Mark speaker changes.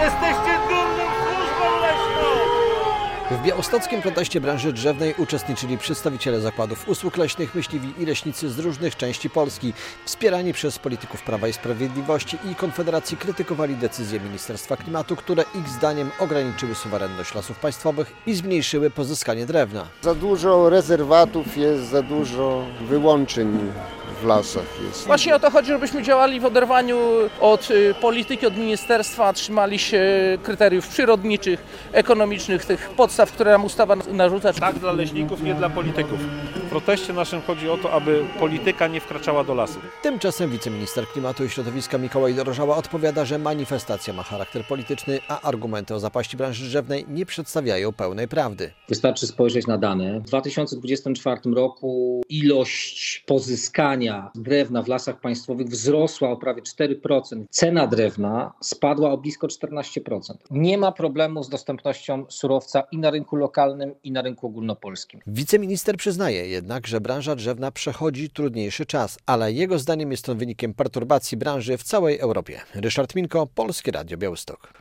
Speaker 1: Jesteście dumną służbą leśną!
Speaker 2: W białostockim proteście branży drzewnej uczestniczyli przedstawiciele zakładów usług leśnych, myśliwi i leśnicy z różnych części Polski. Wspierani przez polityków Prawa i Sprawiedliwości i Konfederacji krytykowali decyzje Ministerstwa Klimatu, które ich zdaniem ograniczyły suwerenność lasów państwowych i zmniejszyły pozyskanie drewna.
Speaker 3: Za dużo rezerwatów jest, za dużo wyłączeń w lasach jest.
Speaker 4: Właśnie o to chodzi, żebyśmy działali w oderwaniu od polityki, od ministerstwa, trzymali się kryteriów przyrodniczych, ekonomicznych, tych podstaw, które nam ustawa narzuca.
Speaker 1: Tak dla leśników, nie dla polityków. W proteście naszym chodzi o to, aby polityka nie wkraczała do lasu.
Speaker 2: Tymczasem wiceminister klimatu i środowiska Mikołaj Dorożała odpowiada, że manifestacja ma charakter polityczny, a argumenty o zapaści branży drzewnej nie przedstawiają pełnej prawdy.
Speaker 5: Wystarczy spojrzeć na dane. W 2024 roku ilość pozyskania drewna w lasach państwowych wzrosła o prawie 4%. Cena drewna spadła o blisko 14%. Nie ma problemu z dostępnością surowca i na rynku lokalnym, i na rynku ogólnopolskim.
Speaker 2: Wiceminister przyznaje jednak, że branża drzewna przechodzi trudniejszy czas, ale jego zdaniem jest to wynikiem perturbacji branży w całej Europie. Ryszard Minko, Polskie Radio Białystok.